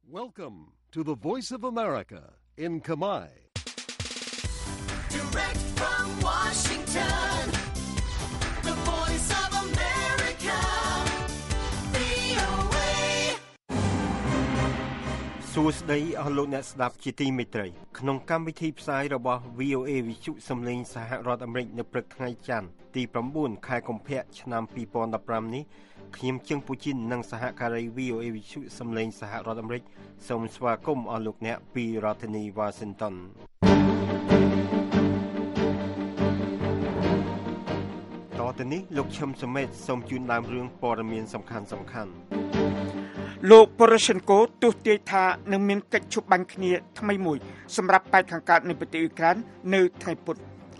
Welcome to the Voice of America in Khmer. Direct from Washington, the Voice of America, VOA. សួស្តីអស់លោកអ្នកស្ដាប់ជាទីមេត្រីក្នុងកម្មវិធីផ្សាយរបស់ VOA វិទ្យុសំឡេងសហរដ្ឋអាមេរិកនៅព្រឹកថ្ងៃច័ន្ទទី9ខែកុម្ភៈឆ្នាំ2015នេះខ្ញុំជើងពូជីននិងសហការី VOA វិទ្យុសំឡេងសហរដ្ឋអាមេរិកសូមស្វាគមន៍អស់លោកអ្នកពីរដ្ឋធានី Washington តទៅនេះលោកឈឹមសមេតសូមជូនដើមរឿងព័ត៌មានសំខាន់លោក Poroshenko ទស្សន៍ទាយថានឹងមានកិច្ចជួបបាញ់គ្នាថ្មីមួយសម្រាប់បែកខាងកើតនៃប្រទេសអ៊ុយក្រែននៅថ្ងៃពុធ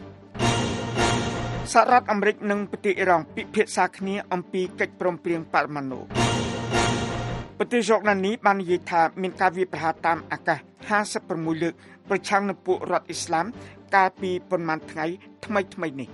សហរដ្ឋអាមេរិកនិងប្រទេសអ៊ីរ៉ង់ពិភាក្សាគ្នាអំពីកិច្ចព្រមព្រៀងបរមាណុប្រទេសយូណានីបាននិយាយថាមានការវាយប្រហារតាមអាកាស56លើកប្រឆាំងនឹងពួករដ្ឋអ៊ីស្លាមកាលពីប៉ុន្មានថ្ងៃថ្មីនេះ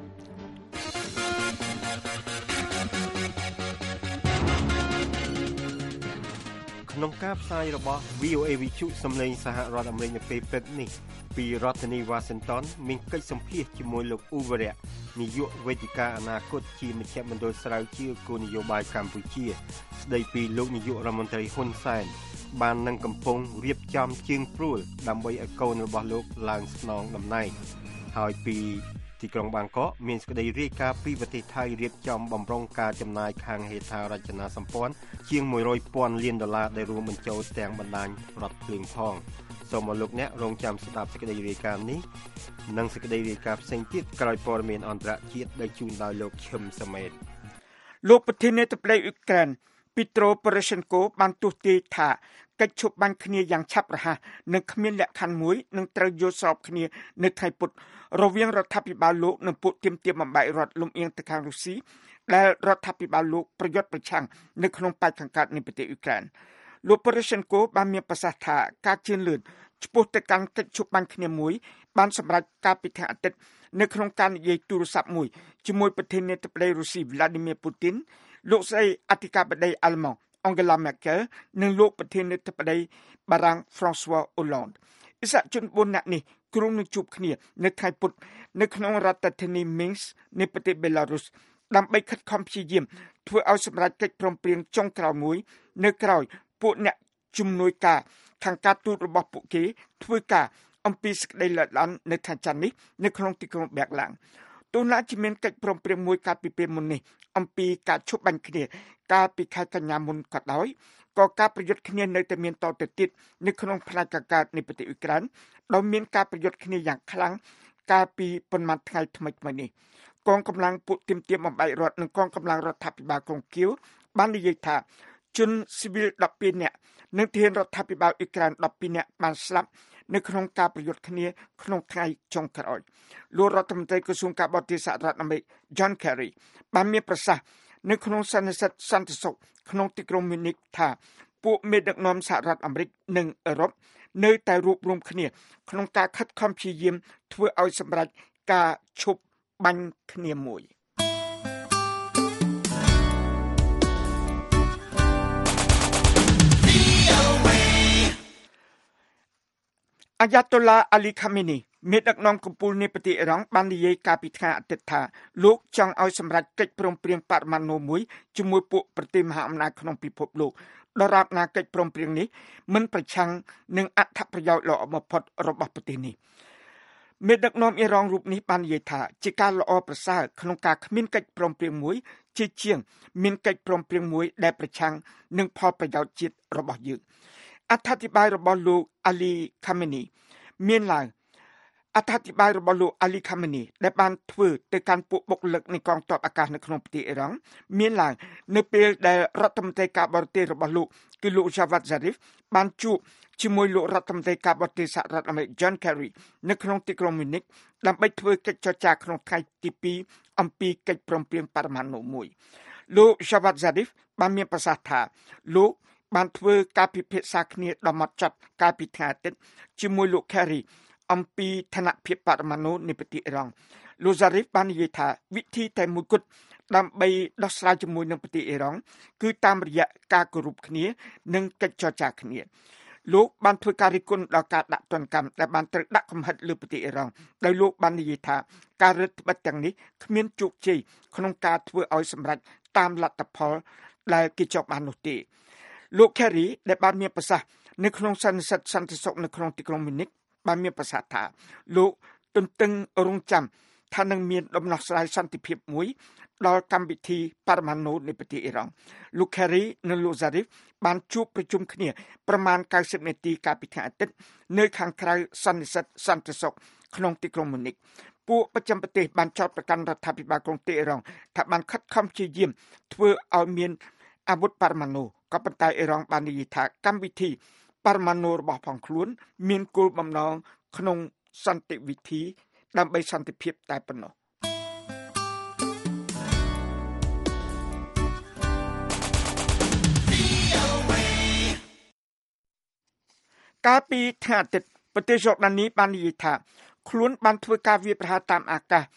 ក្នុងការផ្សាយរបស់ VOA វិទ្យុសំឡេងសហរដ្ឋអាមេរិកនៅពេលព្រឹកនេះពីរដ្ឋធានី Washington មានកិច្ចសម្ភាសជាមួយលោកអ៊ូវរៈនាយកវេទិកាអនាគតជាមជ្ឈមណ្ឌលស្រាវជ្រាវគោលនយោបាយកម្ពុជាស្ដីពីលោកនាយករដ្ឋមន្ត្រីហ៊ុនសែនបាននឹងកំពុងរៀបចំជើងព្រួលដើម្បីឲ្យកូនរបស់លោកឡើងស្នងតំណែងហើយពីទីក្រុងបាងកកមានសេចក្តីរាយការណ៍ពីប្រទេសថៃរៀបចំបំរុងការចំណាយខាងហេដ្ឋារចនាសម្ព័ន្ធជាង$100,000 លានដែលរួមបញ្ចូលទាំងបណ្ដាញរដ្ឋភ្លើងផងសូមឲ្យលោកអ្នករងចាំស្ដាប់សេចក្តីរាយការណ៍នេះនិងសេចក្តីរាយការណ៍ផ្សេងទៀតក្រោយព័ត៌មានអន្តរជាតិដែលជូនដោយលោកឈឹមសមេតលោកប្រធានាធិបតីអ៊ុយក្រែនPetro Poroshenko បានទស្សន៍ទាយថាកិច្ចជួបបាញ់គ្នាយ៉ាងឆាប់រហ័សនិងគ្មានលក្ខខណ្ឌមួយនឹងត្រូវយល់ស្របគ្នានៅថ្ងៃពុធរវាងរដ្ឋាភិបាលលោកនិងពួកទាមទារបំបែករដ្ឋលំអៀងទៅខាងរុស្ស៊ីដែលរដ្ឋាភិបាលលោកប្រយុទ្ធប្រឆាំងនៅក្នុងប៉ែកខាងកើតនៃប្រទេសអ៊ុយក្រែនលោក Poroshenko បានមានប្រសាសន៍ថាការជឿនលឿនឆ្ពោះទៅកាន់កិច្ចជួបបាញ់គ្នាមួយបានសម្រេចកាលពីថ្ងៃអាទិត្យនៅក្នុងការនិយាយទូរស័ព្ទមួយជាមួយប្រធានាធិបតីរុស្ស៊ី Vladimir Putin លោកស្រីអធិការបតីអាល្លឺម៉ង់ Angela Merkel និងលោកប្រធានាធិបតីបារាំង François Hollande អិសរាជជន4នាក់នេះគ្រោងនឹងជួបគ្នានៅថ្ងៃពុធនៅក្នុងរដ្ឋធានី Minsk នៃប្រទេស Belarus ដើម្បីខិតខំព្យាយាមធ្វើឲ្យសម្រេចកិច្ចព្រមព្រៀងចុងក្រោយមួយនៅក្រោយពួកអ្នកជំនួយការខាងការទូតរបស់ពួកគេធ្វើការអំពីសេចក្តីលើកឡើងនៅថ្ងៃច័ន្ទនេះនៅក្នុងទីក្រុងបែកឡាំងទោះណាជាមានកិច្ចព្រមព្រៀងមួយកាលពីពេលមុននេះអំពីការឈប់បាញ់គ្នាកាលពីខែកញ្ញាមុនក៏ដោយក៏ការប្រយុទ្ធគ្នានៅតែមានតទៅទៀតនៅក្នុងផ្នែកកាកើតនៃប្រទេសអ៊ុយក្រែនដោយមានការប្រយុទ្ធគ្នាយ៉ាងខ្លាំងកាលពីប៉ុន្មានថ្ងៃថ្មីនេះកងកម្លាំងពួកទាមទារបំបែករដ្ឋនិងកងកម្លាំងរដ្ឋាភិបាលក្រុងគៀវបាននិយាយថាជនស៊ីវិល12នាក់និងទាហានរដ្ឋាភិបាលអ៊ុយក្រែន12នាក់បានស្លាប់នៅក្នុងការប្រយុទ្ធគ្នាក្នុងថ្ងៃចុងក្រោយលោករដ្ឋមន្ត្រីក្រសួងការបរទេសសហរដ្ឋអាមេរិក John Kerry បានមានប្រសាសន៍នៅក្នុងសន្និសីទសន្តិសុខក្នុងទីក្រុង Munich ថាពួកមេដឹកនាំសហរដ្ឋអាមេរិកនិងអឺរ៉ុបនៅតែរួបរวมគ្នាក្នុងការខិតខំព្យាយាមធ្វើឲ្យសម្រេចការឈប់បាញ់គ្នាមួយអាយ៉ាតូឡាអាលីខាមេនីមេដឹកនាំកំពូលនៃប្រទេសអ៊ីរ៉ង់បាននិយាយកាលពីថ្ងៃអាទិត្យថាលោកចង់ឲ្យសម្រេចកិច្ចព្រមព្រៀងបរមាណុមួយជាមួយពួកប្រទេសមហាអំណាចក្នុងពិភពលោកដរាបណាកិច្ចព្រមព្រៀងនេះមិនប្រឆាំងនឹងអត្ថប្រយោជន៍ល្អបំផុតរបស់ប្រទេសនេះមេដឹកនាំអ៊ីរ៉ង់រូបនេះបាននិយាយថាជាការល្អប្រសើរក្នុងការគ្មានកិច្ចព្រមព្រៀងមួយជាជាងមានកិច្ចព្រមព្រៀងមួយដែលប្រឆាំងនឹងផលប្រយោជន៍ជាតិរបស់យើងអត្ថាធិប្បាយរបស់លោកអាលីខាមេនីមានឡើងអត្ថាធិប្បាយរបស់លោកអាលីខាមេនីដែលបានធ្វើទៅកាន់ពួកបុគ្គលិកនៃកងទ័ពអាកាសនៅក្នុងប្រទេសអ៊ីរ៉ង់មានឡើងនៅពេលដែលរដ្ឋមន្ត្រីការបរទេសរបស់លោកគឺលោក Javad Zarif បានជួបជាមួយលោករដ្ឋមន្ត្រីការបរទេសសហរដ្ឋអាមេរិក John Kerry នៅក្នុងទីក្រុង Munich ដើម្បីធ្វើកិច្ចចរចាក្នុងថ្ងៃទី2អំពីកិច្ចព្រមព្រៀងបរមាណុមួយលោក Javad Zarif បានមានប្រសាសន៍ថាលោកបានធ្វើការពិភាក្សាគ្នាដ៏ហ្មត់ចត់កាលពីថ្ងៃអាទិត្យជាមួយលោក Kerry អំពីឋានៈភាពបរមាណុនៃប្រទេសអ៊ីរ៉ង់លោក Zarif បាននិយាយថាវិធីតែមួយគត់ដើម្បីដោះស្រាយជាមួយនឹងប្រទេសអ៊ីរ៉ង់គឺតាមរយៈការគោរពគ្នានិងកិច្ចចរចាគ្នាលោកបានធ្វើការរិះគន់ដល់ការដាក់ទណ្ឌកម្មដែលបានត្រូវដាក់កំហិតលើប្រទេសអ៊ីរ៉ង់ដោយលោកបាននិយាយថាការរដ្ឋបិទទាំងនេះគ្មានជោគជ័យក្នុងការធ្វើឲ្យសម្រេចតាមលទ្ធផលដែលគេចង់បាននោះទេលោក Kerry ដែលបានមានប្រសាសន៍នៅក្នុងសន្និសីទសន្តិសុខនៅក្នុងទីក្រុង Munich បានមានប្រសាសន៍ថាលោកទន្ទឹងរង់ចាំថានឹងមានដំណោះស្រាយសន្តិភាពមួយដល់កម្មវិធីបរមាណូនៃប្រទេសអ៊ីរ៉ង់លោក Kerry និងលោក Zarif បានជួបប្រជុំគ្នាប្រមាណ90នាទីកាលពីថ្ងៃអាទិត្យនៅខាងក្រៅសន្និសីទសន្តិសុខក្នុងទីក្រុង Munich ពួកប្រចាំប្រទេសបានចោទប្រកាន់រដ្ឋាភិបាលក្រុងតេហ៍រ៉ង់ថាបានខិតខំព្យាយាមធ្វើឲ្យមានអាវុធបរមាណូក៏ប៉ុន្តែអ៊ីរ៉ង់បាននិយាយថាកម្មវិធីបរមាណូរបស់ផងខ្លួនមានគោលបំណងក្នុងសន្តិវិធីដើម្បីសន្តិភាពតែប៉ុណ្ណោះកាលពីថ្ងៃអាទិត្យប្រទេសយ៉ូដាននីបាននិយាយថាខ្លួនបានធ្វើការវាយប្រហារតាមអាកាស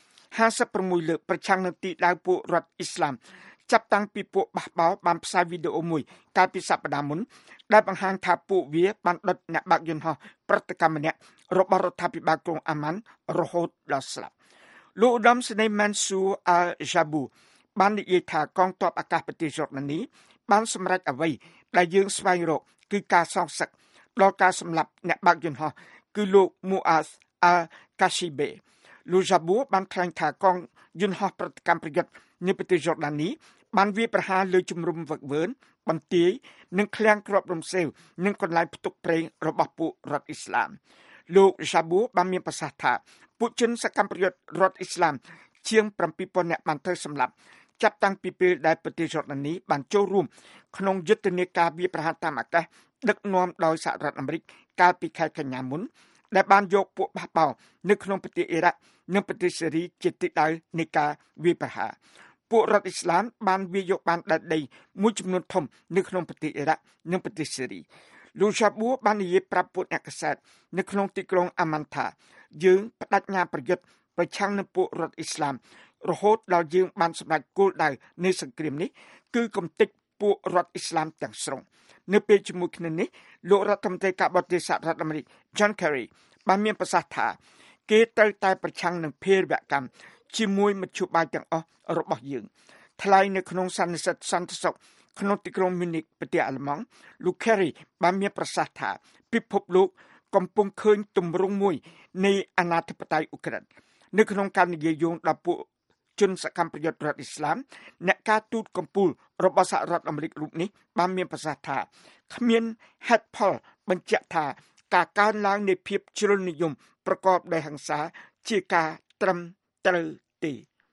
56លើកប្រឆាំងនឹងទីដៅពួករដ្ឋអ៊ីស្លាមចាប់តាំងពីពួកបះបោរបានផ្សាយវីដេអូមួយកាលពីសប្តាហ៍មុនដែលបង្ហាញថាពួកវាបានដុតអ្នកបើកយន្តហោះប្រតិកម្មម្នាក់របស់រដ្ឋាភិបាលក្រុងអាម៉ាន់រហូតដល់ស្លាប់លោកឧត្តមសេនីយ៍ Mansour al-Jabu បាននិយាយថាកងទ័ពអាកាសប្រទេសយ៉ូដាននីបានសម្រេចអ្វីដែលយើងស្វែងរកគឺការសងសឹកដល់ការសម្លាប់អ្នកបើកយន្តហោះគឺលោក Muaz al-Kashibe លោក Jabu បានថ្លែងថាកងយន្តហោះប្រតិកម្មប្រយុទ្ធនៃប្រទេសយ៉ូដាននីបានវាយប្រហារលើជំរំវឹកវើបន្ទាយនិងឃ្លាំងគ្រាប់រំសេវនិងកន្លែងផ្ទុកប្រេងរបស់ពួករដ្ឋអ៊ីស្លាមលោក Jabu បានមានប្រសាសន៍ថាពួកជនសកម្មប្រយុទ្ធរដ្ឋអ៊ីស្លាមជាង 7,000 នាក់បានត្រូវសម្លាប់ចាប់តាំងពីពេលដែលប្រទេសយ៉ូដាននីបានចូលរួមក្នុងយុទ្ធនាការវាយប្រហារតាមអាកាសដឹកនាំដោយសហរដ្ឋអាមេរិកកាលពីខែកញ្ញាមុនដែលបានយកពួកបះបោរនៅក្នុងប្រទេសអ៊ីរ៉ាក់និងប្រទេសសេរីជាទីដៅនៃការវាយប្រហារពួករដ្ឋអ៊ីស្លាមបានវាយយកបានដីមួយចំនួនធំនៅក្នុងប្រទេសអ៊ីរ៉ាក់និងប្រទេសសេរីលោក Jabu បាននិយាយប្រាប់ពួកអ្នកកាសែតនៅក្នុងទីក្រុងអាម៉ាន់ថាយើងបដិញ្ញាប្រយុទ្ធប្រឆាំងនឹងពួករដ្ឋអ៊ីស្លាមរហូតដល់យើងបានសម្រេចគោលដៅនៃសង្គ្រាមនេះគឺកំទេចពួករដ្ឋអ៊ីស្លាមទាំងស្រុងនៅពេលជាមួយគ្នានេះលោករដ្ឋមន្ត្រីការបរទេសសហរដ្ឋអាមេរិក John Kerry បានមានប្រសាសន៍ថាគេត្រូវតែប្រឆាំងនឹងភេរវកម្មជាមួយមធ្យោបាយទាំងអស់របស់យើងថ្លែងនៅក្នុងសន្និសីទសន្តិសុខក្នុងទីក្រុង Munich ប្រទេសអាល្លឺម៉ង់លោក Kerry បានមានប្រសាសន៍ថាពិភពលោកកំពុងឃើញទម្រង់មួយនៃអាណាធិបតេយ្យអ៊ុក្រែននៅក្នុងការនិយាយយោងដល់ពួកជនសកម្មប្រយុទ្ធរដ្ឋអ៊ីស្លាមអ្នកការទូតកំពូលរបស់សហរដ្ឋអាមេរិករូបនេះបានមានប្រសាសន៍ថាគ្មានហេតុផលបញ្ជាក់ថាការកើនឡើងនៃភាពជ្រុលនិយមប្រកបដោយហិង្សាជាការត្រឹមត្រូវទេ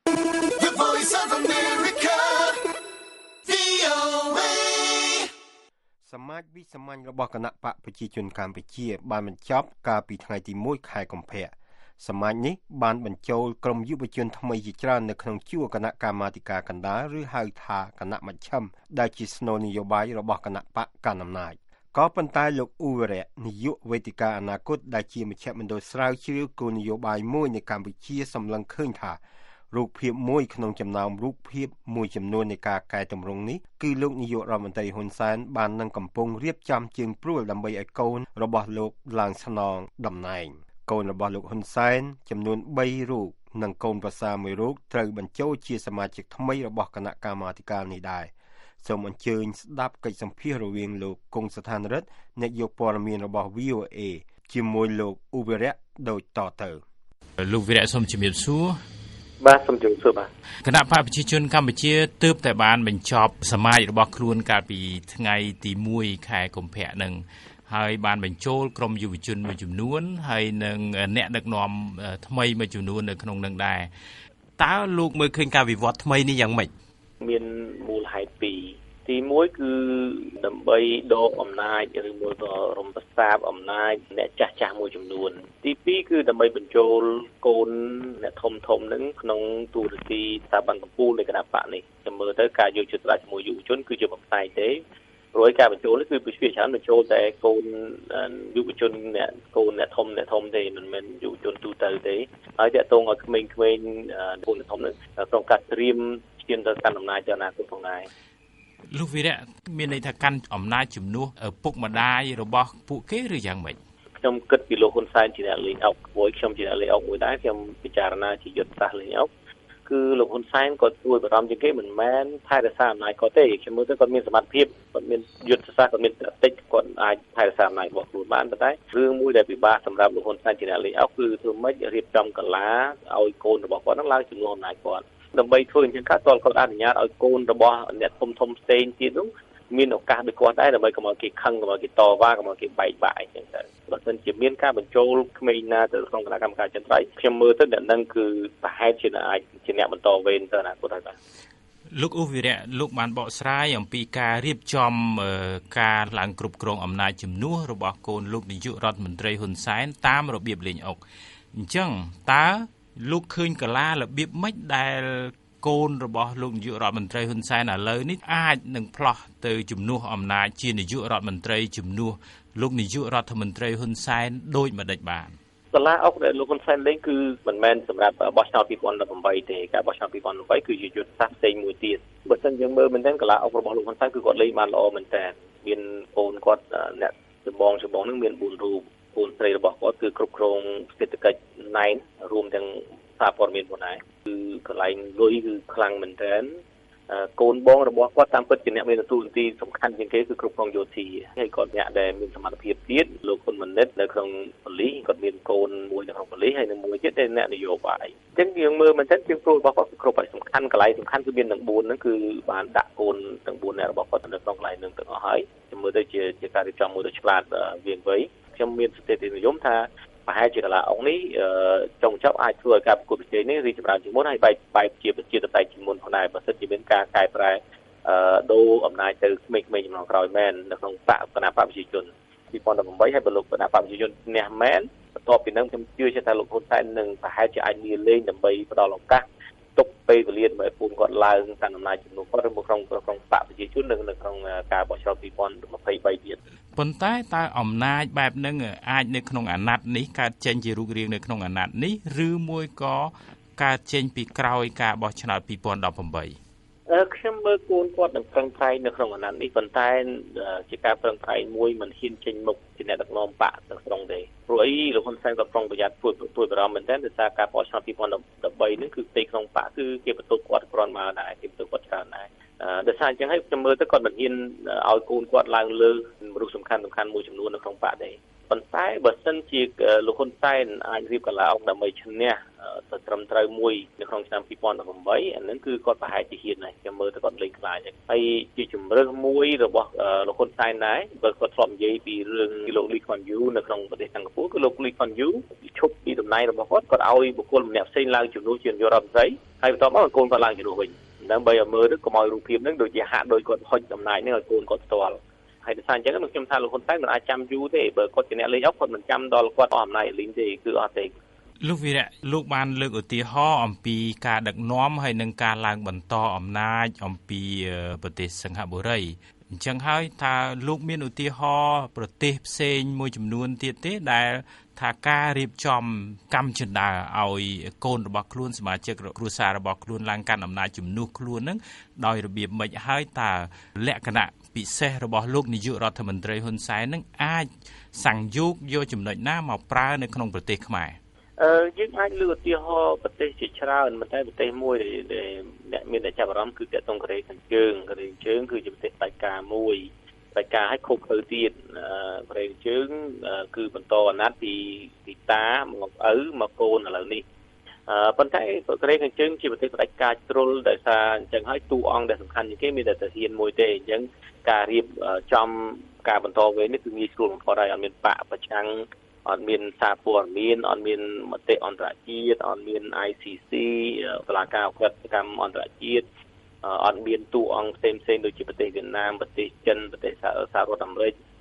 The Voice of America, VOA. សមាជវិសាមញ្ញរបស់គណៈបកប្រជាជនកម្ពុជាបានបញ្ចប់កាលពីថ្ងៃទី1ខែកុម្ភៈសមាជនេះបានបញ្ចូលក្រុមយុវជនថ្មីជាច្រើននៅក្នុងជួរគណៈកម្មាធិការកណ្ដាលឬហៅថាគណៈមជ្ឈិមដែលជាស្នូលនយោបាយរបស់គណៈបកកណ្ដាលអំណាចក៏ប៉ុន្តែលោកអ៊ូវរៈនាយកវេទិកាអនាគតដែលជាមជ្ឈមណ្ឌលស្រាវជ្រាវគោលនយោបាយមួយនៅកម្ពុជាសម្លឹងឃើញថារូបភាពមួយក្នុងចំណោមរូបភាពមួយចំនួននៃការកែតម្រង់នេះគឺលោកនាយករដ្ឋមន្ត្រីហ៊ុនសែនបាននឹងកំពុងរៀបចំជើងព្រួលដើម្បីឲ្យកូនរបស់លោកឡើងស្នងតំណែងកូនរបស់លោកហ៊ុនសែនចំនួន3រូបនិងកូនប្រសារមួយរូបត្រូវបញ្ចូលជាសមាជិកថ្មីរបស់គណៈកម្មាធិការនេះដែរសូមអញ្ជើញស្ដាប់កិច្ចសម្ភាសន៍រវាងលោកគង់ស្ថានរិទ្ធអ្នកយកព័ត៌មានរបស់ VOA ជាមួយលោកអ៊ូវរៈដូចតទៅលោកវីរៈសូមជំរាបសួរបាទសូមជម្រាបសួរបាទគណៈបកប្រជាជនកម្ពុជាទើបតែបានបញ្ចប់សមាជរបស់ខ្លួនកាលពីថ្ងៃទី1ខែកុម្ភៈនឹងហើយបានបញ្ចូលក្រុមយុវជនមួយចំនួនហើយនឹងអ្នកដឹកនាំថ្មីមួយចំនួននៅក្នុងនឹងដែរតើលោកមើលឃើញការវិវត្តថ្មីនេះយ៉ាងម៉េចមានមូលហេតុពីរទី1គឺដើម្បីដកអំណាចឬមួយក៏រំប្រសាបអំណាចអ្នកចាស់មួយចំនួនទី2គឺដើម្បីបញ្ចូលកូនអ្នកធំនឹងក្នុងទូរទស្សន៍ស្ថាប័នកម្ពុជានៃគណៈបកនេះខ្ញុំមើលទៅការយកចិត្តទុកដាក់ជាមួយយុវជនគឺជាបំផ្លែងទេព្រោះការបញ្ចូលនេះគឺពីច្រើនបញ្ចូលតែកូនយុវជនអ្នកកូនអ្នកធំទេមិនមែនយុវជនទូទៅទេហើយតាក់ទងឲ្យក្មេងៗកូនអ្នកធំនឹងក្នុងការត្រៀមឈានទៅកាន់អំណាចទៅអនាគតផងដែរលោកវីរៈមានន័យថាកាន់អំណាចជំនួសឪពុកម្ដាយរបស់ពួកគេឬយ៉ាងម៉េចខ្ញុំគិតពីលោកហ៊ុនសែនជាអ្នកលេងអុកព្រោះខ្ញុំជាអ្នកលេងអុកមួយដែរខ្ញុំពិចារណាជាយុទ្ធសាស្ត្រលេងអុកគឺលោកហ៊ុនសែនគាត់ជួយបារម្ភជាងគេមិនមែនថែរក្សាអំណាចគាត់ទេខ្ញុំមើលទៅគាត់មានសមត្ថភាពគាត់មានយុទ្ធសាស្ត្រគាត់មានស្ត្រេតេចគាត់អាចថែរក្សាអំណាចរបស់ខ្លួនបានប៉ុន្តែរឿងមួយដែលពិបាកសម្រាប់លោកហ៊ុនសែនជាអ្នកលេងអុកគឺធ្វើម៉េចរៀបចំកន្លាឲ្យកូនរបស់គាត់នឹងឡើងជំនួសអំណាចគាត់ដើម្បីធ្វើអញ្ចឹងគាត់អនុញ្ញាតឲ្យកូនរបស់អ្នកធំផ្សេងទៀតនោះមានឱកាសដូចគាត់ដែរដើម្បីកុំឲ្យគេខឹងកុំឲ្យគេតវ៉ាកុំឲ្យគេបែកបាក់អញ្ចឹងទៅបើមិនជាមានការបញ្ចូលក្មេងណាទៅក្នុងគណៈកម្មការចិនត្រៃខ្ញុំមើលទៅអ្នកនឹងគឺប្រហែលជាអាចជាអ្នកបន្តវេនទៅអនាគតហើយបាទលោកអ៊ូវីរៈលោកបានបកស្រាយអំពីការរៀបចំការឡើងគ្រប់គ្រងអំណាចជំនួសរបស់កូនលោកនាយករដ្ឋមន្ត្រីហ៊ុនសែនតាមរបៀបលេងអុកអញ្ចឹងតើលោកឃើញកលារបៀបម៉េចដែលកូនរបស់លោកនាយករដ្ឋមន្ត្រីហ៊ុនសែនឥឡូវនេះអាចនឹងផ្លោះទៅជំនួសអំណាចជានាយករដ្ឋមន្ត្រីជំនួសលោកនាយករដ្ឋមន្ត្រីហ៊ុនសែនដូចម្ដេចបានកលាអុកដែលលោកហ៊ុនសែនលេងគឺមិនមែនសម្រាប់បោះឆ្នោត2018ទេការបោះឆ្នោត2018គឺជាយុទ្ធសាស្ត្រផ្សេងមួយទៀតបើមិនយើងមើលមែនទេកលាអុករបស់លោកហ៊ុនសែនគឺគាត់លេងបានល្អមែនតើមានកូនគាត់អ្នកចម្បងនឹងមាន4រូបកូនស្រីរបស់គាត់គឺគ្រប់គ្រងសេដ្ឋកិច្ចណែនរួមទាំងសារព័ត៌មានផងដែរគឺកន្លែងលុយគឺខ្លាំងមែនទែនកូនបងរបស់គាត់តាមពិតជាអ្នកមានតួនាទីសំខាន់ជាងគេគឺគ្រប់គ្រងយោធាហើយគាត់អ្នកដែលមានសមត្ថភាពទៀតលោកហ៊ុនម៉ាណិតនៅក្នុងប៉ូលីសគាត់មានកូនមួយនៅក្នុងប៉ូលីសហើយនិងមួយទៀតអ្នកនយោបាយអញ្ចឹងយើងមើលមែនទែនជាងគ្រូរបស់គាត់គ្រប់ហើយសំខាន់កន្លែងសំខាន់គឺមានទាំង4ហ្នឹងគឺបានដាក់កូនទាំង4អ្នករបស់គាត់នៅក្នុងកន្លែងហ្នឹងទាំងអស់ហើយខ្ញុំមើលទៅជាការរៀបចំមួយទៅឆ្លាតវាងវៃខ្ញុំមានស្ថិតិនិយមថាប្រហែលជាកន្លះអង្គនេះចុងចប់អាចធ្វើឲ្យការប្រកួតប្រជែងនេះរីកចម្រើនជាងមុនហើយបែបជាប្រជាធិបតេយ្យជាងមុនផងដែរបើសិនជាមានការកែប្រែដូរអំណាចទៅក្មេងៗចំនួនក្រោយមែននៅក្នុងគណៈបកប្រជាជន2018ហើយបើលោកគណៈបកប្រជាជនឈ្នះមែនបន្ទាប់ពីនឹងខ្ញុំជឿថាលោកហ៊ុនសែននឹងប្រហែលជាអាចលាលែងដើម្បីផ្ដល់ឱកាសទុកពេលវេលាដើម្បីពូនគាត់ឡើងតាមអំណាចជំនួសគាត់នៅក្នុងបកប្រជាជននិងនៅក្នុងការបោះឆ្នោត2023ទៀតប៉ុន្តែតើអំណាចបែបហ្នឹងអាចនៅក្នុងអាណត្តិនេះកើតចេញជារូបរាងនៅក្នុងអាណត្តិនេះឬមួយក៏កើតចេញពីក្រោយការបោះឆ្នោត2018 ខ្ញុំមើលកូនគាត់នឹងប្រឹងប្រែងនៅក្នុងអាណត្តិនេះប៉ុន្តែជាការប្រឹងប្រែងមួយមិនហ៊ានចេញមុខជាអ្នកដឹកនាំបកទាំងស្រុងទេព្រោះអីលោកហ៊ុនសែនក៏ប្រុងប្រយ័ត្នទួយបារម្ភមែនទែនដោយសារការបោះឆ្នោត2013នេះគឺផ្ទៃក្នុងបកគឺជាបន្ទុកគាត់គ្រាន់មកដែរជាបន្ទុកគាត់ច្រើនដែរដោយសារអញ្ចឹងហើយខ្ញុំមើលទៅគាត់មិនហ៊ានឲ្យកូនគាត់ឡើងលើមនុស្សសំខាន់មួយចំនួននៅក្នុងបកទេប៉ុន្តែបើសិនជាលោកហ៊ុនសែនអាចរៀបកន្លះអង្គដើម្បីឈ្នះទៅត្រឹមត្រូវមួយនៅក្នុងឆ្នាំ2018អានឹងគឺគាត់ប្រហែលជាហ៊ានដែរខ្ញុំមើលទៅគាត់លេងខ្លាចហើយជាជំរឿនមួយរបស់លោកហ៊ុនសែនដែរបើគាត់ធ្លាប់និយាយពីរឿងលោកលីខွန်យូនៅក្នុងប្រទេសសិង្ហបុរីគឺលោកលីខွန်យូឈប់ពីតំណែងរបស់គាត់ឲ្យបុគ្គលម្នាក់ផ្សេងឡើងជំនួសជានាយករដ្ឋមន្ត្រីហើយបន្ទាប់មកកូនគាត់ឡើងជំនួសវិញដើម្បីឲ្យមើលទៅកុំឲ្យរូបភាពហ្នឹងដូចជាហាក់ដូចគាត់ហុចតំណែងហ្នឹងឲ្យកូនគាត់ផ្ទាល់ហើយដោយសារអញ្ចឹងខ្ញុំថាលោកហ៊ុនសែនមិនអាចចាំយូរទេបើគាត់ជាអ្នកលេងអុកគាត់មិនចាំដល់គាត់អស់អំណាចលេងទេគឺអត់ទេលោកវីរៈលោកបានលើកឧទាហរណ៍អំពីការដឹកនាំហើយនិងការឡើងបន្តអំណាចអំពីប្រទេសសិង្ហបុរីអញ្ចឹងហើយថាលោកមានឧទាហរណ៍ប្រទេសផ្សេងមួយចំនួនទៀតទេដែលថាការរៀបចំកម្មចិន្តាឲ្យកូនរបស់ខ្លួនសមាជិកគ្រួសាររបស់ខ្លួនឡើងកាន់អំណាចជំនួសខ្លួននឹងដោយរបៀបម៉េចហើយតើលក្ខណៈពិសេសរបស់លោកនាយករដ្ឋមន្ត្រីហ៊ុនសែននឹងអាចសង្យោគយកចំណុចណាមកប្រើនៅក្នុងប្រទេសខ្មែរយើងអាចលើកឧទាហរណ៍ប្រទេសជាច្រើនប៉ុន្តែប្រទេសមួយដែលអ្នកមានតែចាប់អារម្មណ៍គឺទាក់ទងកូរ៉េខាងជើងគឺជាប្រទេសផ្ដាច់ការមួយផ្ដាច់ការឲ្យខុសខើទៀតកូរ៉េខាងជើងគឺបន្តអាណត្តិពីតាមកឪមកកូនឥឡូវនេះប៉ុន្តែកូរ៉េខាងជើងជាប្រទេសផ្ដាច់ការជ្រុលដោយសារអញ្ចឹងហើយតួអង្គដែលសំខាន់ជាងគេមានតែទាហានមួយទេអញ្ចឹងការរៀបចំការបន្តវេននេះគឺងាយស្រួលបំផុតហើយអត់មានបកប្រឆាំងអត់មានសារព័ត៌មានអត់មានមតិអន្តរជាតិអត់មាន ICC តុលាការអក្រិតកម្មអន្តរជាតិអត់មានតួអង្គផ្សេងដូចជាប្រទេសវៀតណាមប្រទេសចិនប្រទេសសហរដ្ឋអាមេរិក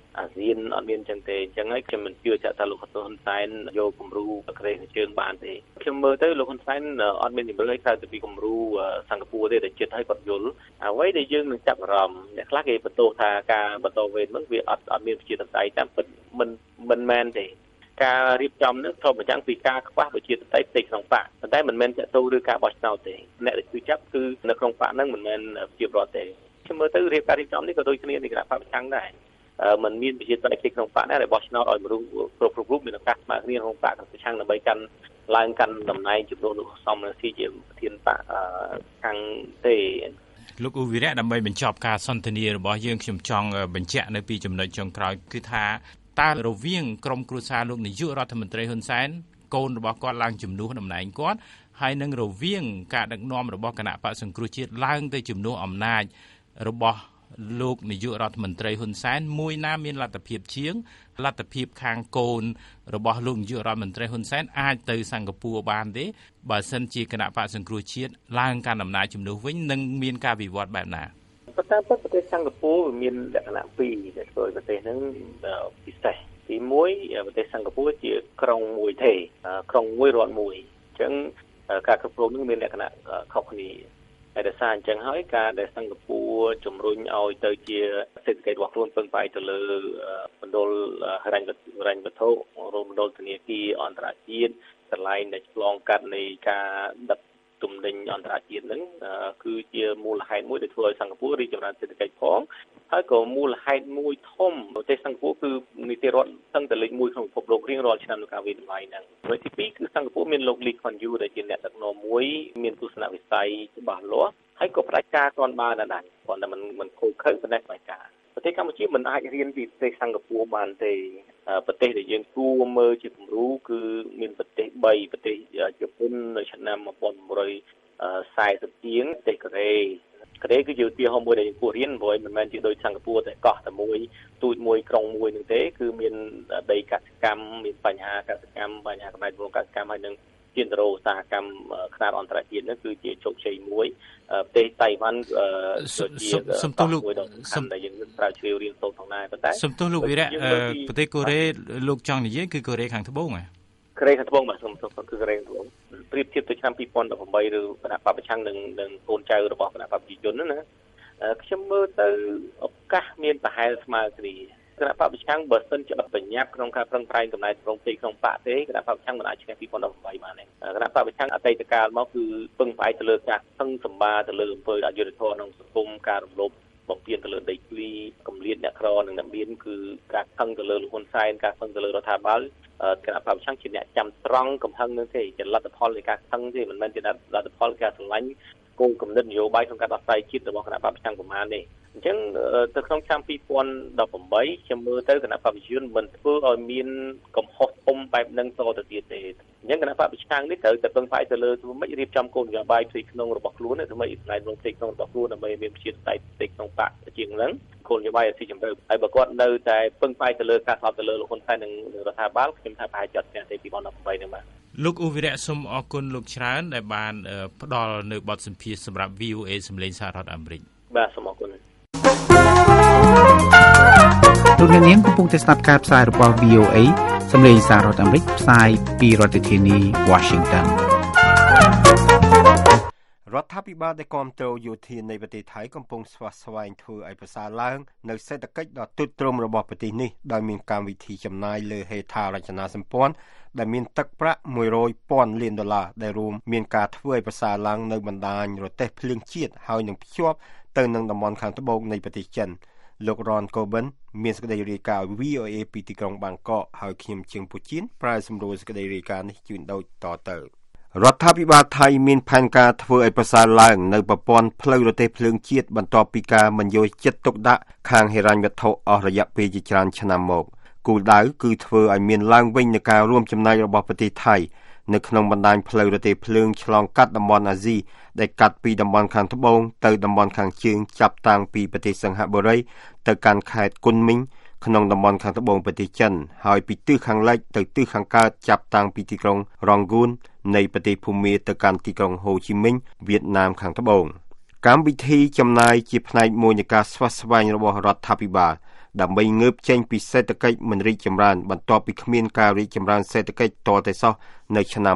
អាស៊ានអត់មានចឹងទេអញ្ចឹងហើយខ្ញុំមិនជឿថាលោកហ៊ុនសែនយកគំរូក្រេជើងបានទេខ្ញុំមើលទៅលោកហ៊ុនសែនអត់មានជំរឿនឲ្យក្រៅពីគំរូសិង្ហបុរីទេតែចិត្តឲ្យគាត់យល់អ្វីដែលយើងនឹងចាប់អារម្មណ៍អ្នកខ្លះគេបន្ទោសថាការបន្តវេនហ្នឹងវាអត់មានប្រជាធិបតេយ្យតាមពិតមិនមែនទេការរៀបចំនេះត្រូវបញ្ចាំងពីការខ្វះប្រជាធិបតេយ្យផ្ទៃក្នុងបកប៉ុន្តែមិនមែនចាក់ទៅឬការបោះឆ្នោតទេអ្នកដែលគឺចាប់គឺនៅក្នុងបកហ្នឹងមិនមែនជាប្រវត្តិទេខ្ញុំមើលទៅការរៀបចំនេះក៏ដូចគ្នានៃគណៈបកប្រឆាំងដែរมันមានប្រជាធិបតេយ្យក្នុងបកដែររបស់ឆ្នោតឲ្យមនុស្សគ្រប់រូបមានឱកាសស្មើគ្នាក្នុងបកប្រឆាំងដើម្បីកាន់ឡើងកាន់តំណែងជំនួសលោកសំរងស៊ីជាប្រធានបកខាងទេលោកឧវិរៈដើម្បីបញ្ចប់ការសន្ទនារបស់យើងខ្ញុំចង់បញ្ជាក់នៅពីចំណុចចុងក្រោយគឺថាតើរវាងក្រុមគ្រួសារលោកនាយករដ្ឋមន្ត្រីហ៊ុនសែនកូនរបស់គាត់ឡើងជំនួសតំណែងគាត់ហើយនឹងរវាងការដឹកនាំរបស់គណៈបក្សសង្គ្រោះជាតិឡើងទៅជំនួសអំណាចរបស់លោកនាយករដ្ឋមន្ត្រីហ៊ុនសែនមួយណាមានលទ្ធភាពជាងលទ្ធភាពខាងកូនរបស់លោកនាយករដ្ឋមន្ត្រីហ៊ុនសែនអាចទៅសិង្ហបុរីបានទេបើសិនជាគណៈបក្សសង្គ្រោះជាតិឡើងកាន់អំណាចជំនួសវិញនឹងមានការវិវត្តបែបណាប៉ុន្តែប្រទេសសិង្ហបុរីមានលក្ខណៈពីរដែលធ្វើឲ្យប្រទេសហ្នឹងពិសេសទី1ប្រទេសសិង្ហបុរីជាក្រុងមួយទេក្រុងមួយរដ្ឋមួយអញ្ចឹងការគ្រប់គ្រងនឹងមានលក្ខណៈខុសគ្នាហើយដោយសារអញ្ចឹងហើយការដែលសិង្ហបុរីជំរុញឲ្យទៅជាសេដ្ឋកិច្ចរបស់ខ្លួនពឹងផ្អែកទៅលើមណ្ឌលហិរញ្ញវត្ថុរួមមណ្ឌលធនាគារអន្តរជាតិកន្លែងដែលឆ្លងកាត់នៃការដឹកទំនិញអន្តរជាតិហ្នឹងគឺជាមូលហេតុមួយដែលធ្វើឲ្យសិង្ហបុរីរីកចម្រើនសេដ្ឋកិច្ចផងហើយក៏មូលហេតុមួយធំប្រទេសសិង្ហបុរីគឺនីតិរដ្ឋសឹងតែលេខ1ក្នុងពិភពលោករៀងរាល់ឆ្នាំក្នុងការវិនិច្ឆ័យហ្នឹងហើយទី2គឺសិង្ហបុរីមានលោកលីខុនយូដែលជាអ្នកដឹកនាំមួយមានទស្សនវិស័យច្បាស់លាស់ហើយក៏ផ្ដាច់ការទាន់បានដែរគ្រាន់តែមិនខូចខើប៉ុណ្ណេះផ្ដាច់ការប្រទេសកម្ពុជាមិនអាចរៀនពីប្រទេសសិង្ហបុរីបានទេប្រទេសដែលយើងគួរមើលជាគំរូគឺមានប្រទេស3ប្រទេសជប៉ុននៅឆ្នាំ1940ជាងប្រទេសកូរ៉េគឺជាឧទាហរណ៍មួយដែលយើងគួររៀនព្រោះមិនមែនជាដូចសិង្ហបុរីតែកោះតែមួយទូចមួយក្រុងមួយនឹងទេគឺមានដីកសិកម្មមានបញ្ហាកសិកម្មបញ្ហាកំណែទម្រង់កសិកម្មហើយនឹងជារឧស្សាហកម្មខ្នាតអន្តរជាតិនោះគឺជាជោគជ័យមួយប្រទេសតៃវ៉ាន់ជាសំទោសលោកដែលយើងត្រូវជ្រាវរៀនសូត្រផងដែរប៉ុន្តែសំទោសលោកវិរៈប្រទេសកូរ៉េលោកចង់និយាយគឺកូរ៉េខាងត្បូងកូរ៉េខាងត្បូងបាទសំទោសគឺកូរ៉េខាងត្បូងប្រៀបធៀបទៅឆ្នាំ2018ឬគណៈបព្វប្រឆាំងនឹងកូនចៅរបស់គណៈបព្វជិជនណាខ្ញុំមើលទៅឱកាសមានប្រហែលស្មើគ្នាគណៈបព្វប្រឆាំងបើសិនជាអត់បញ្ញត្តិក្នុងការប្រឹងប្រែងកំណែទម្រង់ផ្ទៃក្នុងបកទេគណៈបព្វប្រឆាំងមិនអាចឈ្នះ2018បានទេគណៈបព្វប្រឆាំងអតីតកាលមកគឺពឹងផ្អែកទៅលើការខឹងសម្បាទៅលើអំពើអយុត្តិធម៌ក្នុងសង្គមការរំលោភបំពានទៅលើដីធ្លីគម្លាតអ្នកក្រនិងអ្នកមានគឺការខឹងទៅលើលោកហ៊ុនសែនការខឹងទៅលើរដ្ឋាភិបាលគណៈបព្វប្រឆាំងជាអ្នកចាំត្រង់កំហឹងនឹងទេជាលទ្ធផលនៃការខឹងទេមិនមែនជាលទ្ធផលការស្រឡាញ់គោលគំនិតនយោបាយក្នុងការដោះស្រាយជាតិរបស់គណៈបព្វប្រឆាំងប្រមាណទេអញ្ចឹងទៅក្នុងឆ្នាំ2018ខ្ញុំមើលទៅគណៈបព្វជិជនមិនធ្វើឲ្យមានកំហុសធំបែបហ្នឹងតទៅទៀតទេអញ្ចឹងគណៈបព្វប្រឆាំងនេះត្រូវតែពឹងផ្អែកទៅលើធ្វើម៉េចរៀបចំគោលនយោបាយផ្ទៃក្នុងរបស់ខ្លួនធ្វើម៉េចផ្នែកក្នុងផ្ទៃក្នុងរបស់ខ្លួនដើម្បីមានប្រជាធិបតេយ្យផ្ទៃក្នុងបកជាងហ្នឹងគោលនយោបាយឲ្យស៊ីជម្រៅហើយបើគាត់នៅតែពឹងផ្អែកទៅលើការស្លាប់ទៅលើលោកហ៊ុនសែននិងរដ្ឋាភិបាលខ្ញុំថាប្រហែលជាអត់ស្ទះទេ2018ហ្នឹងបាទលោកឧវិរៈសូមអរគុណលោកច្រើនដែលបានផ្ដល់នៅបទសម្ភាសន៍សម្រាប់ VOA សម្លេងសហរដ្ឋអាមេរិកបាទសូមអរគុណលោកអ្នកនាងកំពុងតែស្ដាប់ការផ្សាយរបស់ VOA សម្លេងសហរដ្ឋអាមេរិកផ្សាយពីរដ្ឋធានី Washington រដ្ឋាភិបាលដែលគាំទ្រយោធានៃប្រទេសថៃកំពុងស្វាស្វែងធ្វើឲ្យប្រសើរឡើងនៅសេដ្ឋកិច្ចដ៏ទ្រុឌទ្រោមរបស់ប្រទេសនេះដោយមានកម្មវិធីចំណាយលើហេដ្ឋារចនាសម្ព័ន្ធដែលមានទឹកប្រាក់$100,000 លានដែលរួមមានការធ្វើឲ្យប្រសើរឡើងនៅបណ្ដាញរទេះភ្លើងជាតិហើយនឹងភ្ជាប់ទៅនឹងតំបន់ខាងត្បូងនៃប្រទេសចិនលោក Ron Coben មានសេចក្តីរាយការណ៍ VOA ពីទីក្រុងបាងកកហើយខ្ញុំជាងពូជៀនប្រើសម្រួលសេចក្តីរាយការណ៍នេះជូនដូចតទៅរដ្ឋាភិបាលថៃមានផែនការធ្វើឲ្យប្រសើរឡើងនៅប្រព័ន្ធផ្លូវរទេះភ្លើងជាតិបន្ទាប់ពីការមិនយកចិត្តទុកដាក់ខាងហិរញ្ញវត្ថុអស់រយៈពេលជាច្រើនឆ្នាំមកគោលដៅគឺធ្វើឲ្យមានឡើងវិញនូវការរួមចំណែករបស់ប្រទេសថៃនៅក្នុងបណ្ដាញផ្លូវរទេះភ្លើងឆ្លងកាត់តំបន់អាស៊ីដែលកាត់ពីតំបន់ខាងត្បូងទៅតំបន់ខាងជើងចាប់តាំងពីប្រទេសសិង្ហបុរីទៅកាន់ខេត្តគុនមីងក្នុងតំបន់ខាងត្បូងប្រទេសចិនហើយពីទិសខាងលិចទៅទិសខាងកើតចាប់តាំងពីទីក្រុងរ៉ង់ហ្គូននៃប្រទេសភូមាទៅកាន់ទីក្រុងហូជីមិញវៀតណាមខាងត្បូងកម្មវិធីចំណាយជាផ្នែកមួយនៃការស្វាស្វែងរបស់រដ្ឋាភិបាលដើម្បីងើបចេញពីសេដ្ឋកិច្ចមិនរីកចម្រើនបន្ទាប់ពីគ្មានការរីកចម្រើនសេដ្ឋកិច្ចតទៅសោះនៅឆ្នាំ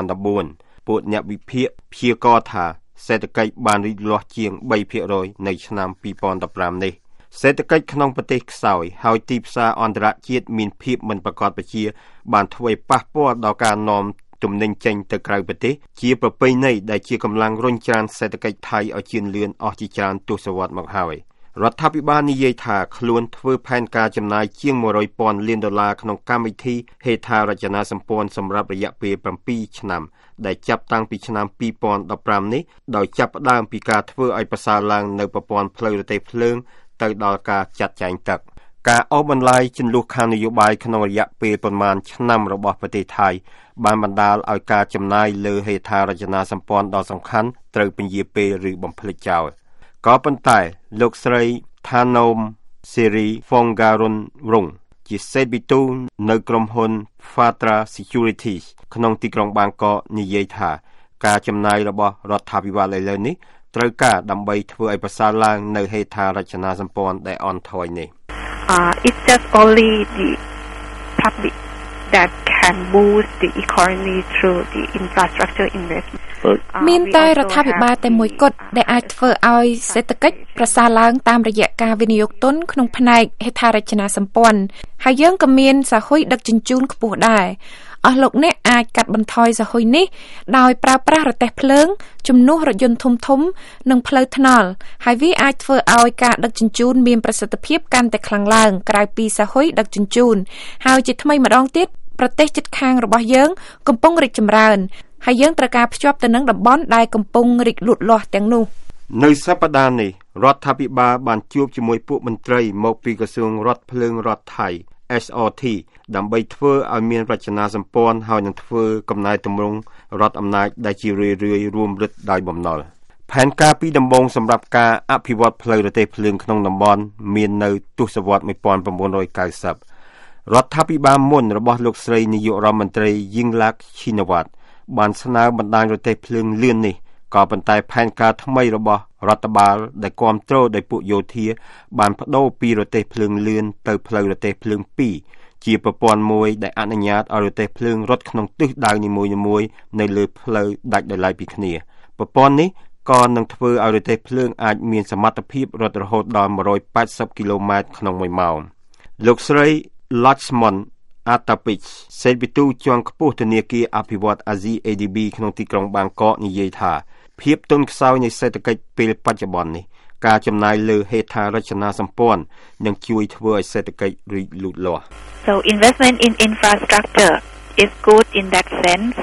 2014ពួកអ្នកវិភាគព្យាករណ៍ថាសេដ្ឋកិច្ចបានរីកលាស់ជាង 3% នៅឆ្នាំ2015នេះសេដ្ឋកិច្ចក្នុងប្រទេសខ្សោយហើយទីផ្សារអន្តរជាតិមានភាពមិនប្រកបប្រជាបានធ្វើឲ្យប៉ះពាល់ដល់ការនាំទំនិញចេញទៅក្រៅប្រទេសជាប្រពៃណីដែលជាកម្លាំងរុញច្រានសេដ្ឋកិច្ចថៃឲ្យជឿនលឿនអស់ជាច្រើនទសវត្សរ៍មកហើយរដ្ឋាភិបាលនិយាយថាខ្លួនធ្វើផែនការចំណាយជាង $100,000 លានក្នុងកម្មវិធីហេដ្ឋារចនាសម្ព័ន្ធសម្រាប់រយៈពេល 7 ឆ្នាំដែលចាប់តាំងពីឆ្នាំ2015នេះដោយចាប់ផ្ដើមពីការធ្វើឲ្យប្រសើរឡើងនៅប្រព័ន្ធផ្លូវរទេះភ្លើងទៅដល់ការចាត់ចែងទឹកការអូសបន្លាយចំនួនខាងនយោបាយក្នុងរយៈពេលប្រមាណឆ្នាំរបស់ប្រទេសថៃបានបណ្ដាលឲ្យការចំណាយលើហេដ្ឋារចនាសម្ព័ន្ធដ៏សំខាន់ត្រូវពន្យាពេលឬបំភ្លេចចោលក៏ប៉ុន្តែលោកស្រី Thanom Siri Fongarun Rung ជាសេតប៊ីទូនៅក្រុមហ៊ុន Fatra Securities ក្នុងទីក្រុងបាងកកនិយាយថាការចំណាយរបស់រដ្ឋាភិបាលឥឡូវនេះត្រូវការដើម្បីធ្វើឲ្យប្រសើរឡើងនៅហេដ្ឋារចនាសម្ព័ន្ធដែលអន់ថយនេះ It's just only the public that can boost the economy through the infrastructure investment មានតែរដ្ឋាភិបាលតែមួយគត់ដែលអាចធ្វើឲ្យសេដ្ឋកិច្ចប្រសើរឡើងតាមរយៈការវិនិយោគទុនក្នុងផ្នែកហេដ្ឋារចនាសម្ព័ន្ធហើយយើងក៏មានសហគមន៍ដឹកជញ្ជូនខ្ពស់ដែរអស់លោកអ្នកអាចកាត់បន្ថយសហគមន៍នេះដោយប្រើប្រាស់រទេះភ្លើងជំនួសរថយន្តធំៗនិងផ្លូវថ្នល់ហើយវាអាចធ្វើឲ្យការដឹកជញ្ជូនមានប្រសិទ្ធភាពកាន់តែខ្លាំងឡើងក្រៅពីសហគមន៍ដឹកជញ្ជូនហើយជាថ្មីម្ដងទៀតប្រទេសជិតខាងរបស់យើងកំពុងរីកចម្រើនហើយយើងត្រូវការភ្ជាប់ទៅនឹងតំបន់ដែលកំពុងរីកលូតលាស់ទាំងនោះនៅសប្តាហ៍នេះរដ្ឋាភិបាលបានជួបជាមួយពួកមន្ត្រីមកពីក្រសួងរដ្ឋភ្លើងរដ្ឋថៃ SRT ដើម្បីធ្វើឲ្យមានរចនាសម្ព័ន្ធហើយនឹងធ្វើកំណែទម្រង់រដ្ឋអំណាចដែលជារឿយៗរួមរឹតដោយបំណុលផែនការពីដំបូងសម្រាប់ការអភិវឌ្ឍផ្លូវរទេះភ្លើងក្នុងតំបន់មាននៅទសវត្សរ៍1990រដ្ឋាភិបាលមុនរបស់លោកស្រីនាយករដ្ឋមន្ត្រីយីងឡាក់ឈីណាវ៉ាត់បានស្នើបណ្ដាញរទេះភ្លើងលឿននេះក៏ប៉ុន្តែផែនការថ្មីរបស់រដ្ឋបាលដែលគាំទ្រដោយពួកយោធាបានបដូរពីរទេះភ្លើងលឿនទៅផ្លូវរទេះភ្លើង2ជាប្រព័ន្ធមួយដែលអនុញ្ញាតឲ្យរទេះភ្លើងរត់ក្នុងទិសដៅនីមួយៗនៅលើផ្លូវដាច់ដោយឡែកពីគ្នាប្រព័ន្ធនេះក៏នឹងធ្វើឲ្យរទេះភ្លើងអាចមានសមត្ថភាពរត់រហូតដល់180គីឡូម៉ែត្រក្នុង1ម៉ោងលោកស្រី Lakshman Atapich សេតប៊ីទូជាន់ខ្ពស់ធនាគារអភិវឌ្ឍអាស៊ី ADB ក្នុងទីក្រុងបាងកកនិយាយថាភាពទន់ខ្សោយនៃសេដ្ឋកិច្ចពេលបច្ចុប្បន្ននេះការចំណាយលើហេដ្ឋារចនាសម្ព័ន្ធនឹងជួយធ្វើឲ្យសេដ្ឋកិច្ចរីកលូតលាស់ So investment in infrastructure is good in that sense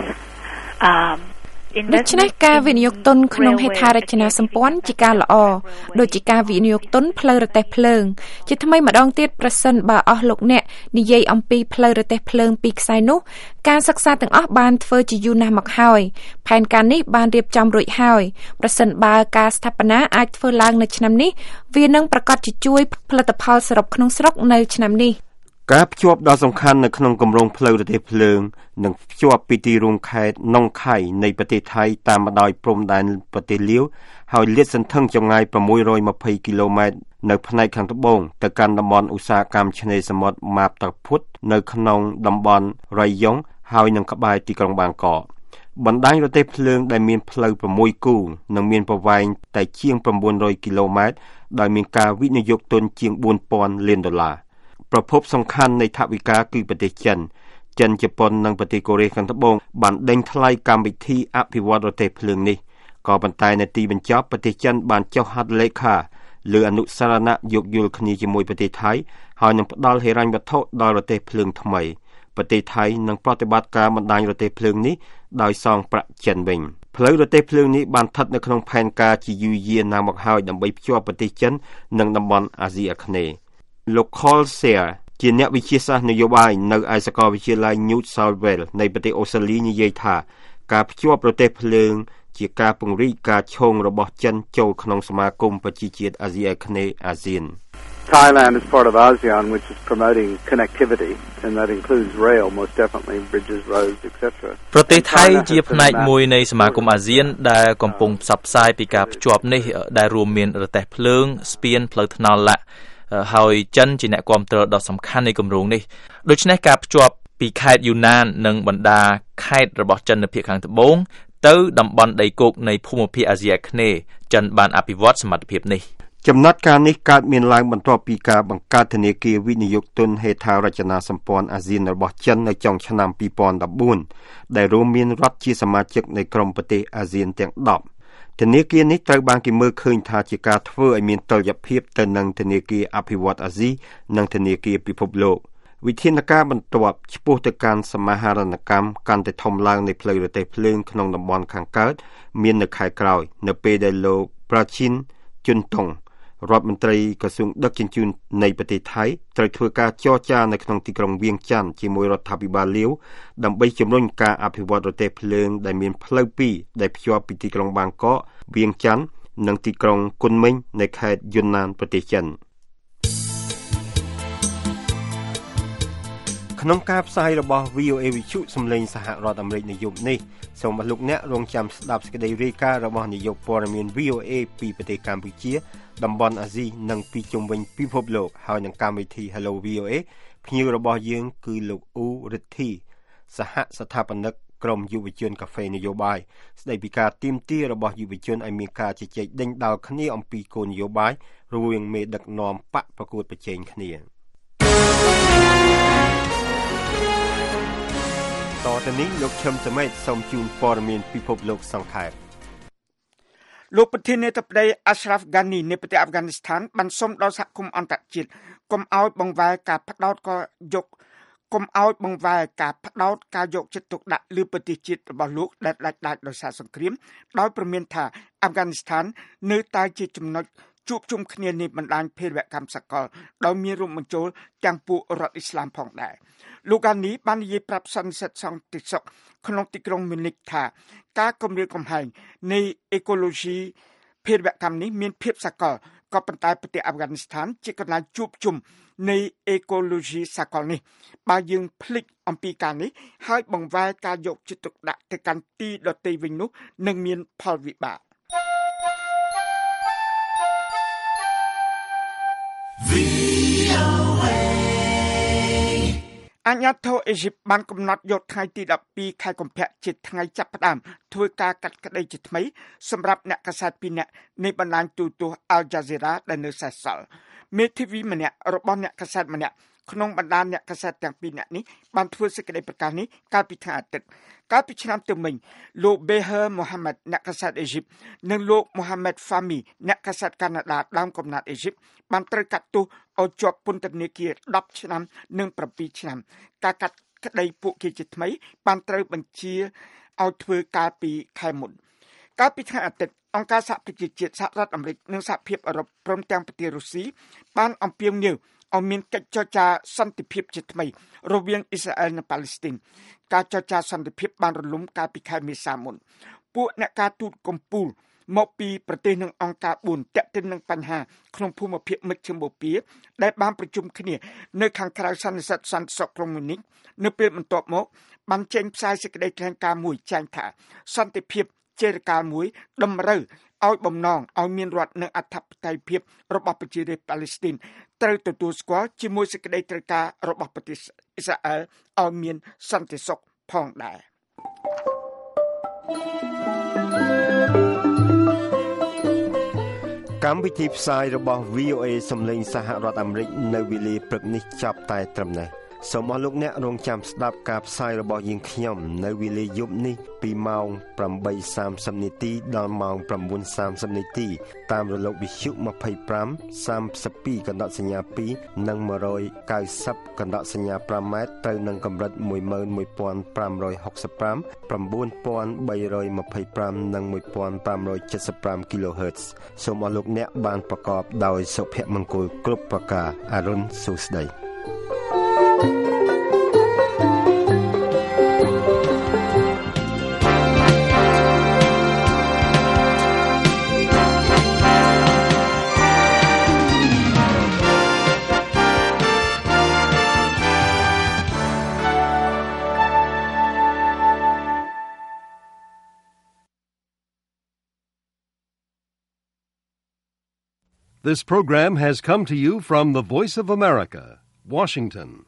ដូច្នេះការវិនិយោគទុនក្នុងហេដ្ឋារចនាសម្ព័ន្ធជាការល្អដូចជាការវិនិយោគទុនផ្លូវរទេះភ្លើងជាថ្មីម្ដងទៀតប្រសិនបើអស់លោកអ្នកនិយាយអំពីផ្លូវរទេះភ្លើងពីខ្សែនោះការសិក្សាទាំងអស់បានធ្វើជាយូរណាស់មកហើយផែនការនេះបានរៀបចំរួចហើយប្រសិនបើការស្ថាបនាអាចធ្វើឡើងនៅឆ្នាំនេះវានឹងប្រកាសជាជួយផលិតផលសរុបក្នុងស្រុកនៅឆ្នាំនេះការភ្ជាប់ដ៏សំខាន់នៅក្នុងគម្រោងផ្លូវរទេះភ្លើងនិងភ្ជាប់ពីទីរួមខេត្តនងខៃនៃប្រទេសថៃតាមបណ្ដោយព្រំដែនប្រទេសលាវហើយលាតសន្ធឹងចម្ងាយ620គីឡូម៉ែត្រនៅផ្នែកខាងត្បូងទៅកាន់តំបន់ឧស្សាហកម្មឆ្នេរសមុទ្រម៉ាបតាភុតនៅក្នុងតំបន់រ៉ៃយ៉ុងហើយនឹងក្បែរទីក្រុងបាងកកបណ្ដាញរទេះភ្លើងដែលមានផ្លូវ6គូនិងមានប្រវែងតែជាង900គីឡូម៉ែត្រដោយមានការវិនិយោគទុនជាង$4,000 លានប្រភពសំខាន់នៃថវិកាគឺប្រទេសចិនជប៉ុននិងប្រទេសកូរ៉េខាងត្បូងបានដេញថ្លៃកម្មវិធីអភិវឌ្ឍរទេះភ្លើងនេះក៏ប៉ុន្តែនៅទីបញ្ចប់ប្រទេសចិនបានចុះហត្ថលេខាលើអនុសារណៈយោគយល់គ្នាជាមួយប្រទេសថៃហើយនឹងផ្ដល់ហិរញ្ញវត្ថុដល់រទេះភ្លើងថ្មីប្រទេសថៃនឹងប្រតិបត្តិការបណ្ដាញរទេះភ្លើងនេះដោយសងប្រាក់ចិនវិញផ្លូវរទេះភ្លើងនេះបានស្ថិតនៅក្នុងផែនការជាយូរយារណាស់មកហើយដើម្បីភ្ជាប់ប្រទេសចិននិងតំបន់អាស៊ីអាគ្នេយ៍លោក Col Sear ជាអ្នកវិទ្យាសាស្ត្រនយោបាយនៅឯសាកលវិទ្យាល័យ New South Wales នៃប្រទេសអូស្ត្រាលីនិយាយថាការភ្ជាប់រទេះភ្លើងជាការពង្រីកការឈោងរបស់ចិនចូលក្នុងសមាគមប្រជាជាតិអាស៊ីអាគ្នេយ៍អាស៊ាន Thailand is part of ASEAN which is promoting connectivity and that includes rail most definitely bridges roads etc. ប្រទេសថៃជាផ្នែកមួយនៃសមាគមអាស៊ានដែលកំពុងផ្សព្វផ្សាយពីការភ្ជាប់នេះដែលរួមមានរទេះភ្លើងស្ពានផ្លូវថ្នល់ហើយចិនជាអ្នកគាំទ្រដ៏សំខាន់នៃគម្រោងនេះដូច្នេះការភ្ជាប់ពីខេត្តយូណាននិងបណ្ដាខេត្តរបស់ចិននៅភាគខាងត្បូងទៅតំបន់ដីគោកនៃភូមិភាគអាស៊ីអាគ្នេយ៍ចិនបានអភិវឌ្ឍសមត្ថភាពនេះចំណាត់ការនេះកើតមានឡើងបន្ទាប់ពីការបង្កើតធនាគារវិនិយោគទុនហេដ្ឋារចនាសម្ព័ន្ធអាស៊ានរបស់ចិននៅចុងឆ្នាំ2014ដែលរួមមានរដ្ឋជាសមាជិកនៃក្រុមប្រទេសអាស៊ានទាំង10ធនាគារនេះត្រូវបានគេមើលឃើញថាជាការធ្វើឲ្យមានតុល្យភាពទៅនឹងធនាគារអភិវឌ្ឍន៍អាស៊ីនិងធនាគារពិភពលោកវិធានការបន្ទាប់ឆ្ពោះទៅកាន់សមាហរណកម្មកាន់តែធំឡើងនៃផ្លូវរទេះភ្លើងក្នុងតំបន់ខាងកើតមាននៅខែក្រោយនៅពេលដែលលោកប្រាជីនជុនតុងរដ្ឋមន្ត្រីក្រសួងដឹកជញ្ជូននៃប្រទេសថៃត្រូវធ្វើការចរចានៅក្នុងទីក្រុងវៀងច័ន្ទជាមួយរដ្ឋាភិបាលលាវដើម្បីជំរុញការអភិវឌ្ឍរទេះភ្លើងដែលមានផ្លូវពីរដែលភ្ជាប់ពីទីក្រុងបាងកកវៀងច័ន្ទនិងទីក្រុងគុនមិញនៃខេត្តយុនណានប្រទេសចិនក្នុងការផ្សាយរបស់ VOA វិទ្យុសំឡេងសហរដ្ឋអាមេរិកនៅយប់នេះសូមអរលោកអ្នករងចាំស្ដាប់សេចក្តីរាយការណ៍របស់នាយកព័ត៌មាន VOA ពីប្រទេសកម្ពុជាតំបន់អាស៊ីនិងពីជុំវិញពិភពលោកហើយនឹងកម្មវិធី Hello VOA ភ្ញៀវរបស់យើងគឺលោកអ៊ូរិទ្ធីសហស្ថាបនិកក្រុមយុវជនកាហ្វេនយោបាយស្ដីពីការទាមទាររបស់យុវជនឲ្យមានការជជែកដេញដោលគ្នាអំពីគោលនយោបាយរវាងមេដឹកនាំបកប្រកួតប្រជែងគ្នាតទៅនេះលោកឈឹមសមេតសូមជូនព័ត៌មានពិភពលោកសង្ខេបលោកប្រធានាធិបតី Ashraf Ghani នៃប្រទេសអាហ្វហ្គានីស្ថានបានសុំដល់សហគមន៍អន្តរជាតិកុំឲ្យបង្វែរការផ្ដោតការយកចិត្តទុកដាក់លើប្រទេសជាតិរបស់លោកដែលដាច់ដោយសារសង្គ្រាមដោយព្រមានថាអាហ្វហ្គានីស្ថាននៅតែជាចំណុចជួបជុំគ្នានៃបណ្ដាញភេរវកម្មសកលដោយមានរួមបញ្ចូលទាំងពួករដ្ឋអ៊ីស្លាមផងដែរលោកកានីបាននិយាយប្រាប់សន្និសីទសន្តិសុខក្នុងទីក្រុងមីនិកថាការគម្រាមកំហែងនៃអេកូឡូស៊ីភេរវកម្មនេះមានភាពសកលក៏ប៉ុន្តែប្រទេសអាហ្វហ្គានីស្ថានជាកន្លែងជួបជុំនៃអេកូឡូស៊ីសកលនេះបើយើងភ្លេចអំពីការនេះហើយបង្វែរការយកចិត្តទុកដាក់ទៅកាន់ទីដទៃវិញនោះនឹងមានផលវិបាកអាញាធរអេស៊ីបបានកំណត់យកថ្ងៃទី12ខែកុម្ភៈជាថ្ងៃចាប់ផ្ដើមធ្វើការកាត់ក្តីជាថ្មីសម្រាប់អ្នកកាសែត2នាក់នៃបណ្ដាញទូរទស្សន៍ Al Jazeera ដែលនៅសេសសល់មេធាវីម្នាក់របស់អ្នកកាសែតម្នាក់ក្នុងបណ្ដាអ្នកកាសែតទាំង2នាក់នេះបានធ្វើសេចក្តីប្រកាសនេះកាលពីថ្ងៃអាទិត្យកាលពីឆ្នាំទៅមិញលោក Beher Mohammed អ្នកកាសែតអេស៊ីបនិងលោក Mohammed Fahmy អ្នកកាសែតកាណាដាដើមកំណើតអេស៊ីបបានត្រូវកាត់ទោសឲ្យជាប់ពន្ធនាគារ10ឆ្នាំនិង7ឆ្នាំការកាត់ក្តីពួកគេជាថ្មីបានត្រូវបញ្ជាឲ្យធ្វើការពីខែមុនកាលពីថ្ងៃអាទិត្យអង្គការសហប្រជាជាតិសហរដ្ឋអាមេរិកនិងសហភាពអឺរ៉ុបព្រមទាំងប្រទេសរុស្ស៊ីបានអំពាវនាវឲ្យមានកិច្ចចរចាសន្តិភាពជាថ្មីរវាងអ៊ីស្រាអែលនិងប៉ាឡេស្ទីនការចរចាសន្តិភាពបានរលំកាលពីខែមេសាមុនពួកអ្នកការទូតកំពូលមកពីប្រទេសនិងអង្គការ4ទាក់ទិននឹងបញ្ហាក្នុងភូមិភាគមជ្ឈិមបូព៌ាដែលបានប្រជុំគ្នានៅខាងក្រៅសន្និសីទសន្តិសុខក្រុងមីនិកនៅពេលបន្ទាប់មកបានចេញផ្សាយសេចក្តីថ្លែងការណ៍មួយចែងថាសន្តិភាពជារកាលមួយតម្រូវឲ្យបំណងឲ្យមានរដ្ឋនិងអធិបតេយ្យភាពរបស់ប្រជារាស្ត្រប៉ាឡេស្ទីនត្រូវទទួលស្គាល់ជាមួយសេចក្តីត្រូវការរបស់ប្រទេសអ៊ីស្រាអែលឲ្យមានសន្តិសុខផងដែរកម្មវិធីផ្សាយរបស់ VOA សំឡេងសហរដ្ឋអាមេរិកនៅវេលាព្រឹកនេះចាប់តែត្រឹមនេះសូមអរលោកអ្នករងចាំស្ដាប់ការផ្សាយរបស់យើងខ្ញុំនៅវេលាយប់នេះពីម៉ោង 8:30 នាទីដល់ម៉ោង 9:30 នាទីតាមរលកវិទ្យុ 25 32 កណ្ដកសញ្ញា 2 និង 190 កណ្ដកសញ្ញា 5 ម៉ែត្រត្រូវនឹងកម្រិត 11565 9325 និង 1575 kHz សូមអរលោកអ្នកបានប្រកបដោយសុភមង្គលគ្រប់ប្រការអរុនសុស្ដី This program has come to you from the Voice of America, Washington.